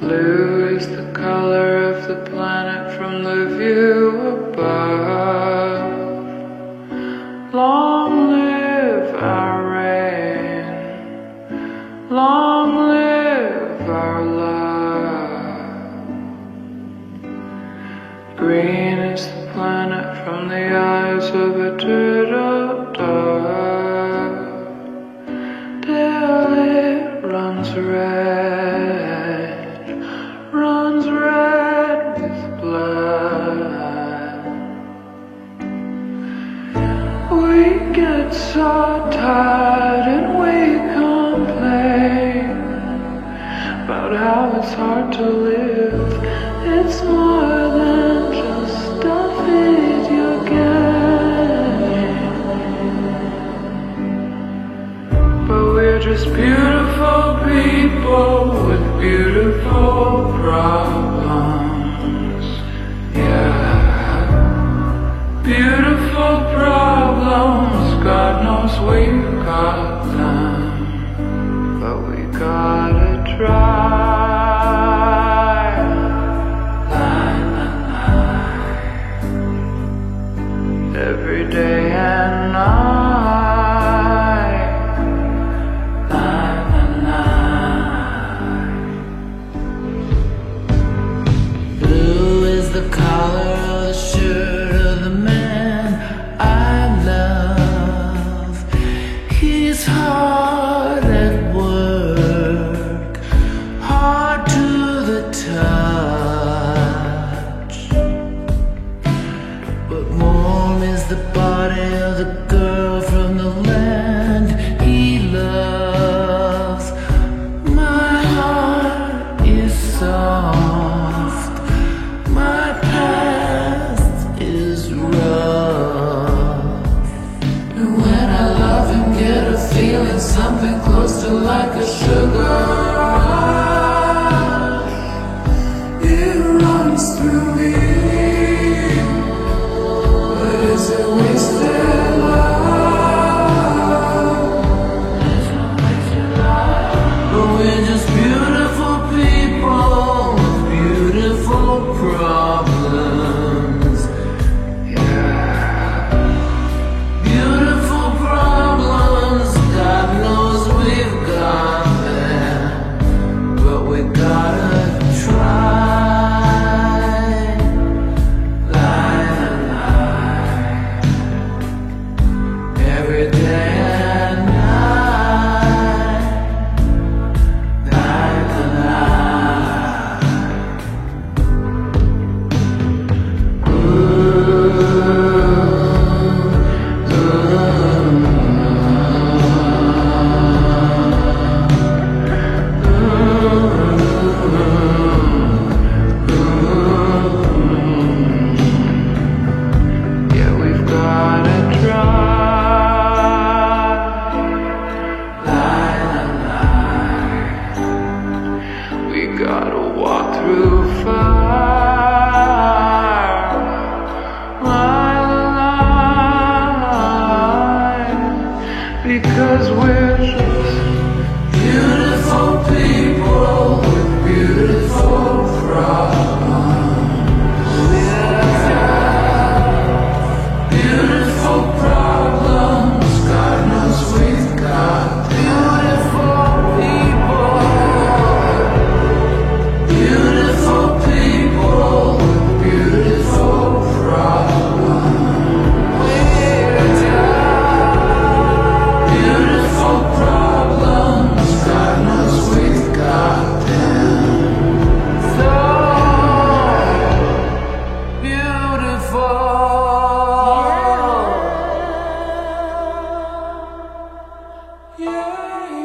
Blue is the color of the planet from the view above. Long live our rain, long live our love. Green is the planet from the eyes of a turtle dove. Till it runs red with blood. We get so tired and we complain about how it's hard to live. It's more than just stuff video game. But we're just beautiful people with beautiful problems. Yeah, beautiful problems. God knows we've got them, but we gotta try. Every day and night, blue is the color of the shirt of the man I love. He's hard at work, hard to the touch, but warm is the body of the girl from the land he loves. My heart is soft, my past is rough, and when I love him, get a feeling something close to like a sugar rush. It runs through me. Is it wasted love? But we're just beautiful people with beautiful problems. Yeah, beautiful problems. God knows we've got them, but we gotta try. Every day and night, night and night. yeah, we've gotta try. We gotta walk through fire, line, because we're just Beautiful people with beautiful problems. Beautiful problems. God knows we've got beautiful people. Beautiful people with beautiful problems. Beautiful problems. God knows we've got them. So beautiful. Yeah, yeah.